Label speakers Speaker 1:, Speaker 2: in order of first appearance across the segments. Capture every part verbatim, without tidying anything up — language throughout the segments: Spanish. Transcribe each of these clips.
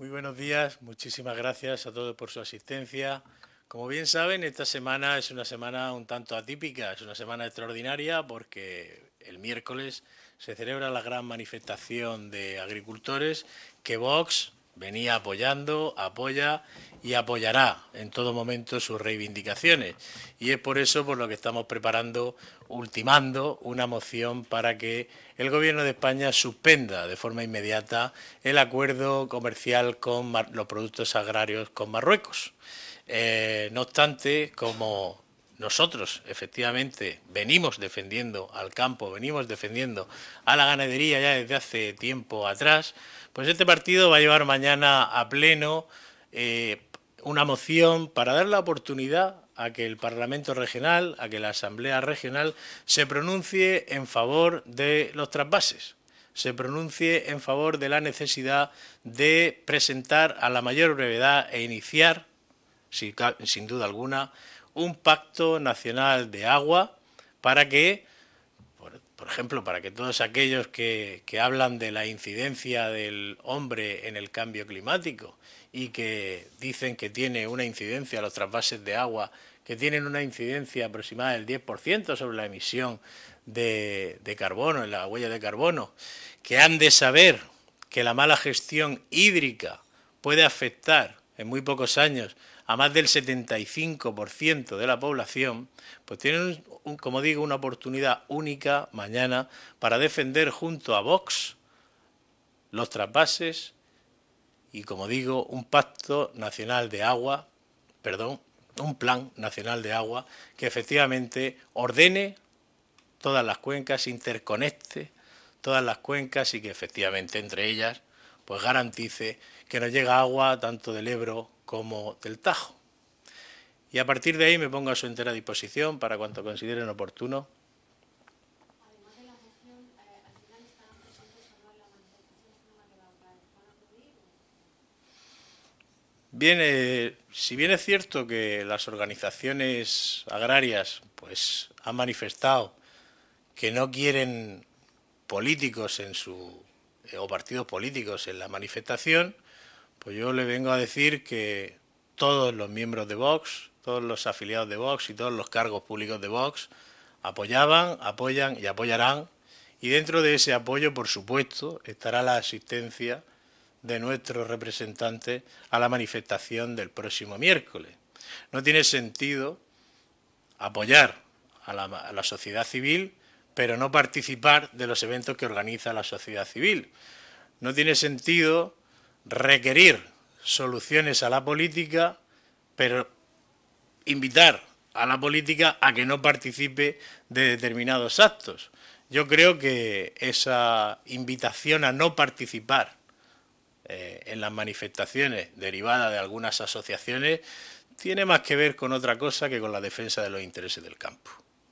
Speaker 1: Muy buenos días, muchísimas gracias a todos por su asistencia. Como bien saben, esta semana es una semana un tanto atípica, es una semana extraordinaria porque el miércoles se celebra la gran manifestación de agricultores que Vox venía apoyando, apoya y apoyará en todo momento sus reivindicaciones. Y es por eso por lo que estamos preparando, ultimando una moción para que el Gobierno de España suspenda de forma inmediata el acuerdo comercial con los productos agrarios con Marruecos. Eh, no obstante, como nosotros efectivamente venimos defendiendo al campo, venimos defendiendo a la ganadería ya desde hace tiempo atrás, pues este partido va a llevar mañana a pleno eh, una moción para dar la oportunidad a que el Parlamento Regional, a que la Asamblea Regional se pronuncie en favor de los trasvases, se pronuncie en favor de la necesidad de presentar a la mayor brevedad e iniciar, sin, sin duda alguna, un pacto nacional de agua para que, por, por ejemplo, para que todos aquellos que, que hablan de la incidencia del hombre en el cambio climático y que dicen que tiene una incidencia los trasvases de agua, que tienen una incidencia aproximada del diez por ciento sobre la emisión de, de carbono, en la huella de carbono, que han de saber que la mala gestión hídrica puede afectar en muy pocos años a más del setenta y cinco por ciento de la población, pues tienen, un, como digo, una oportunidad única mañana para defender junto a Vox los trasvases y, como digo, un pacto nacional de agua, perdón, un plan nacional de agua que efectivamente ordene todas las cuencas, interconecte todas las cuencas y que efectivamente entre ellas pues garantice que nos llega agua tanto del Ebro como del Tajo. Y a partir de ahí me pongo a su entera disposición para cuanto consideren oportuno.
Speaker 2: Además de la moción, eh, al final estarán presentes o no en la manifestación, no me ha quedado claro. ¿Van a acudir?
Speaker 1: Bien, eh, si bien es cierto que las organizaciones agrarias pues han manifestado que no quieren políticos en su eh, o partidos políticos en la manifestación, pues yo le vengo a decir que todos los miembros de Vox, todos los afiliados de Vox y todos los cargos públicos de Vox apoyaban, apoyan y apoyarán. Y dentro de ese apoyo, por supuesto, estará la asistencia de nuestros representantes a la manifestación del próximo miércoles. No tiene sentido apoyar a la, a la sociedad civil, pero no participar de los eventos que organiza la sociedad civil. No tiene sentido requerir soluciones a la política, pero invitar a la política a que no participe de determinados actos. Yo creo que esa invitación a no participar eh, en las manifestaciones derivadas de algunas asociaciones tiene más que ver con otra cosa que con la defensa de los intereses del campo.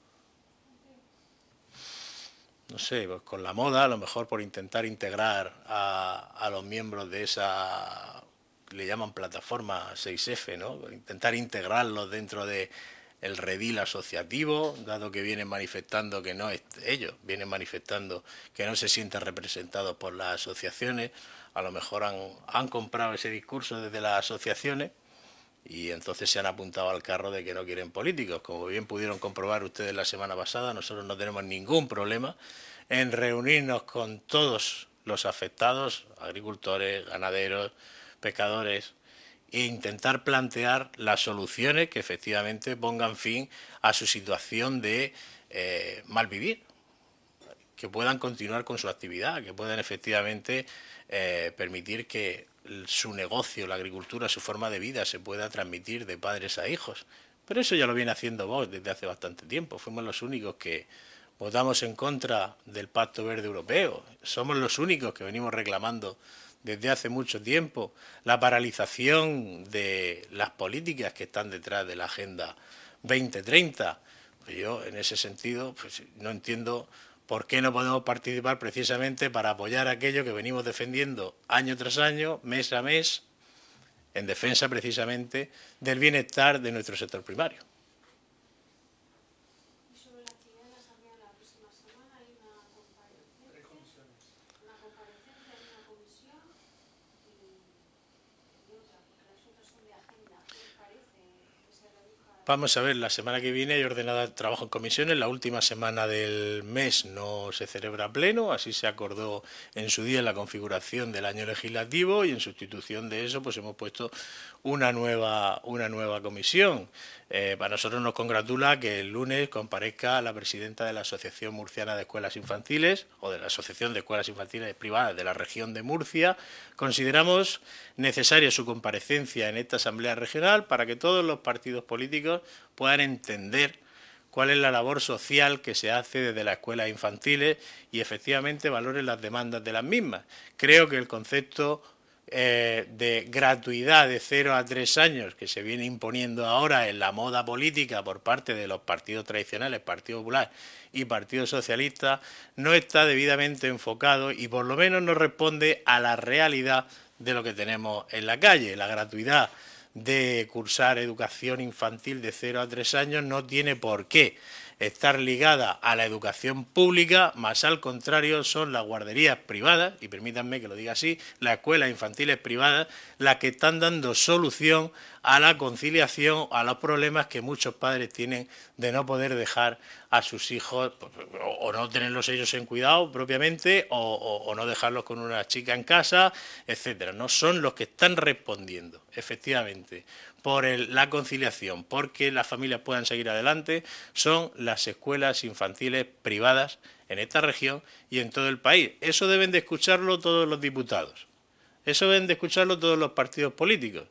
Speaker 1: No sé, pues con la moda, a lo mejor por intentar integrar a, a los miembros de esa, le llaman plataforma seis efe, ¿no? Intentar integrarlos dentro de el redil asociativo, dado que vienen manifestando que no es ellos, vienen manifestando que no se sienten representados por las asociaciones, a lo mejor han, han comprado ese discurso desde las asociaciones y entonces se han apuntado al carro de que no quieren políticos. Como bien pudieron comprobar ustedes la semana pasada, nosotros no tenemos ningún problema en reunirnos con todos los afectados, agricultores, ganaderos, pescadores, e intentar plantear las soluciones que efectivamente pongan fin a su situación de eh, malvivir, que puedan continuar con su actividad, que puedan efectivamente eh, permitir que su negocio, la agricultura, su forma de vida se pueda transmitir de padres a hijos. Pero eso ya lo viene haciendo Vox desde hace bastante tiempo. Fuimos los únicos que votamos en contra del Pacto Verde Europeo. Somos los únicos que venimos reclamando desde hace mucho tiempo la paralización de las políticas que están detrás de la Agenda veinte treinta. Pues yo, en ese sentido, pues no entiendo por qué no podemos participar precisamente para apoyar aquello que venimos defendiendo año tras año, mes a mes, en defensa precisamente del bienestar de nuestro sector primario.
Speaker 2: Y sobre la actividad de la Asamblea la próxima semana hay una comparecencia, una comparecencia en una comisión y de agenda? ¿Qué os parece que se reduzca?
Speaker 1: Vamos a ver, la semana que viene hay ordenada trabajo en comisiones. La última semana del mes no se celebra pleno, así se acordó en su día en la configuración del año legislativo y en sustitución de eso pues hemos puesto una nueva, una nueva comisión. Eh, para nosotros nos congratula que el lunes comparezca la presidenta de la Asociación Murciana de Escuelas Infantiles o de la Asociación de Escuelas Infantiles Privadas de la región de Murcia. Consideramos necesaria su comparecencia en esta Asamblea Regional para que todos los partidos políticos puedan entender cuál es la labor social que se hace desde las escuelas infantiles y efectivamente valoren las demandas de las mismas. Creo que el concepto eh, de gratuidad de cero a tres años que se viene imponiendo ahora en la moda política por parte de los partidos tradicionales, Partido Popular y Partido Socialista, no está debidamente enfocado y por lo menos no responde a la realidad de lo que tenemos en la calle. La gratuidad de cursar educación infantil de cero a tres años no tiene por qué estar ligada a la educación pública, más al contrario son las guarderías privadas, y permítanme que lo diga así, las escuelas infantiles privadas, las que están dando solución a la conciliación, a los problemas que muchos padres tienen de no poder dejar a sus hijos, o no tenerlos ellos en cuidado propiamente, o, o, o no dejarlos con una chica en casa, etcétera. No son los que están respondiendo, efectivamente, por el, la conciliación, porque las familias puedan seguir adelante, son las escuelas infantiles privadas en esta región y en todo el país. Eso deben de escucharlo todos los diputados, eso deben de escucharlo todos los partidos políticos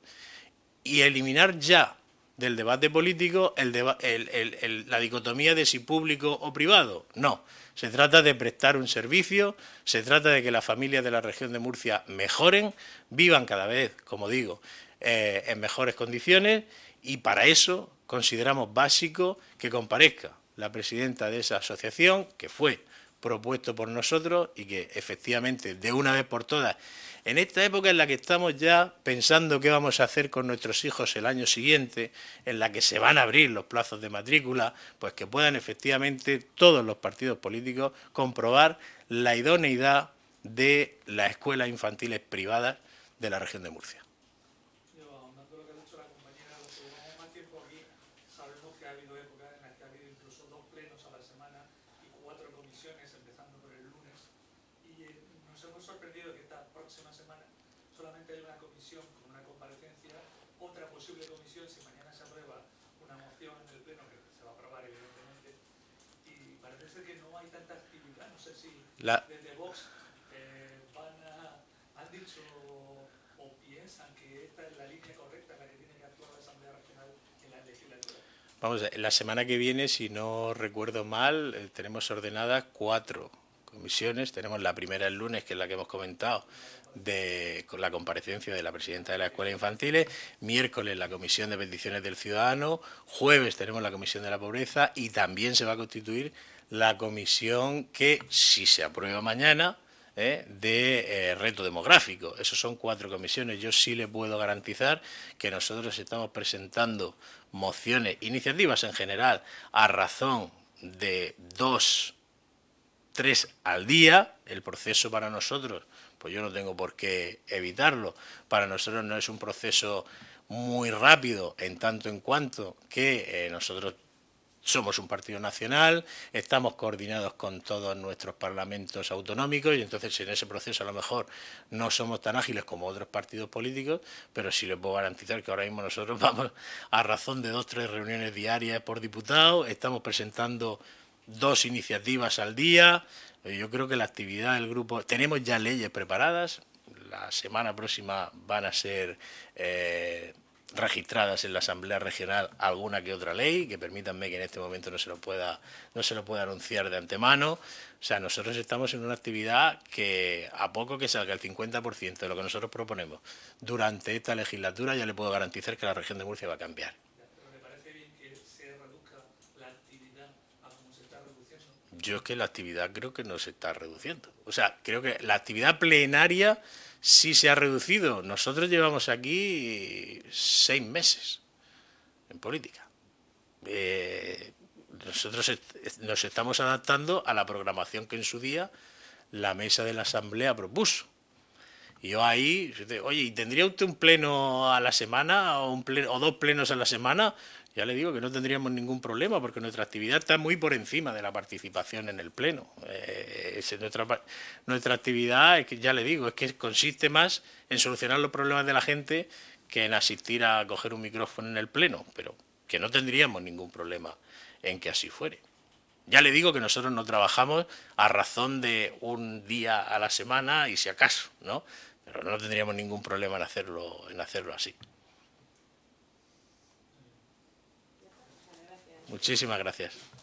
Speaker 1: y eliminar ya del debate político el deba el, el, el, la dicotomía de si público o privado. No, se trata de prestar un servicio, se trata de que las familias de la región de Murcia mejoren, vivan cada vez, como digo, eh, en mejores condiciones y para eso consideramos básico que comparezca la presidenta de esa asociación, que fue propuesto por nosotros y que efectivamente de una vez por todas, en esta época en la que estamos ya pensando qué vamos a hacer con nuestros hijos el año siguiente, en la que se van a abrir los plazos de matrícula, pues que puedan efectivamente todos los partidos políticos comprobar la idoneidad de las escuelas infantiles privadas de la región de Murcia.
Speaker 3: Sorprendido que esta próxima semana solamente hay una comisión con una comparecencia, otra posible comisión si mañana se aprueba una moción en el pleno que se va a aprobar evidentemente y parece ser que no hay tanta actividad, no sé si la... desde Vox eh, van a, han dicho o piensan que esta es la línea correcta en la que tiene que actuar la Asamblea Regional en la legislatura.
Speaker 1: Vamos, la semana que viene, si no recuerdo mal, eh, tenemos ordenadas cuatro comisiones. Tenemos la primera el lunes, que es la que hemos comentado, de con la comparecencia de la presidenta de las escuelas infantiles. Miércoles la comisión de peticiones del ciudadano. Jueves tenemos la comisión de la pobreza y también se va a constituir la comisión que, si se aprueba mañana, eh, de eh, reto demográfico. Esos son cuatro comisiones. Yo sí le puedo garantizar que nosotros estamos presentando mociones, iniciativas en general, a razón de dos tres al día. El proceso para nosotros, pues yo no tengo por qué evitarlo, para nosotros no es un proceso muy rápido en tanto en cuanto que eh, nosotros somos un partido nacional, estamos coordinados con todos nuestros parlamentos autonómicos y entonces en ese proceso a lo mejor no somos tan ágiles como otros partidos políticos, pero sí les puedo garantizar que ahora mismo nosotros vamos a razón de dos tres reuniones diarias por diputado, estamos presentando dos iniciativas al día. Yo creo que la actividad del grupo... Tenemos ya leyes preparadas. La semana próxima van a ser eh, registradas en la Asamblea Regional alguna que otra ley, que permítanme que en este momento no se lo pueda, no se lo pueda anunciar de antemano. O sea, nosotros estamos en una actividad que a poco que salga el cincuenta por ciento de lo que nosotros proponemos durante esta legislatura, ya le puedo garantizar que la región de Murcia va a cambiar. Yo es que la actividad creo que no se está reduciendo. O sea, creo que la actividad plenaria sí se ha reducido. Nosotros llevamos aquí seis meses en política. Eh, nosotros est- nos estamos adaptando a la programación que en su día la mesa de la Asamblea propuso. Y yo ahí, oye, ¿y tendría usted un pleno a la semana o, un pleno, o dos plenos a la semana? Ya le digo que no tendríamos ningún problema porque nuestra actividad está muy por encima de la participación en el pleno. Eh, es nuestra, nuestra actividad, es que, ya le digo, es que consiste más en solucionar los problemas de la gente que en asistir a coger un micrófono en el pleno, pero que no tendríamos ningún problema en que así fuere. Ya le digo que nosotros no trabajamos a razón de un día a la semana y si acaso, ¿no? Pero no tendríamos ningún problema en hacerlo, en hacerlo así. Muchísimas gracias.